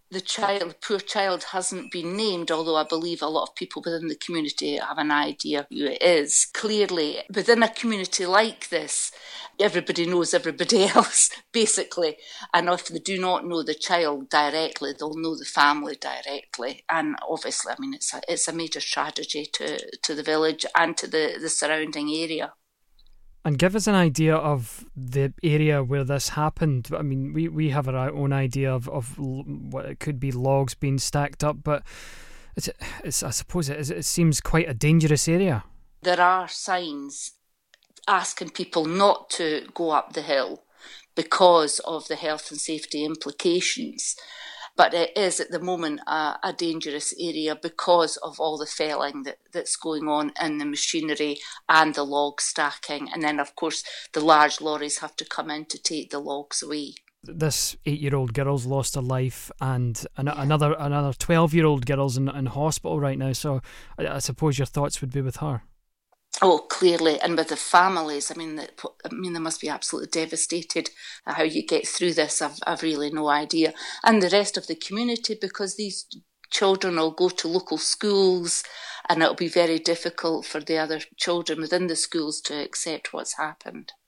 the poor child hasn't been named, although I believe a lot of people within the community have an idea who it is. Clearly, within a community like this, everybody knows everybody else, basically. And if they do not know the child directly, they'll know the family directly. And obviously, I mean, it's a major tragedy to the village and to the surrounding area. And give us an idea of the area where this happened. I mean, we have our own idea of what it could be, logs being stacked up, but I suppose it seems quite a dangerous area. There are signs asking people not to go up the hill because of the health and safety implications. But it is at the moment a dangerous area because of all the felling that's going on in the machinery and the log stacking. And then, of course, the large lorries have to come in to take the logs away. This 8-year-old girl's lost her life, and another 12-year-old girl's in hospital right now. So I suppose your thoughts would be with her. Oh, clearly, and with the families, I mean, they must be absolutely devastated at how you get through this. I've really no idea, and the rest of the community, because these children will go to local schools, and it'll be very difficult for the other children within the schools to accept what's happened.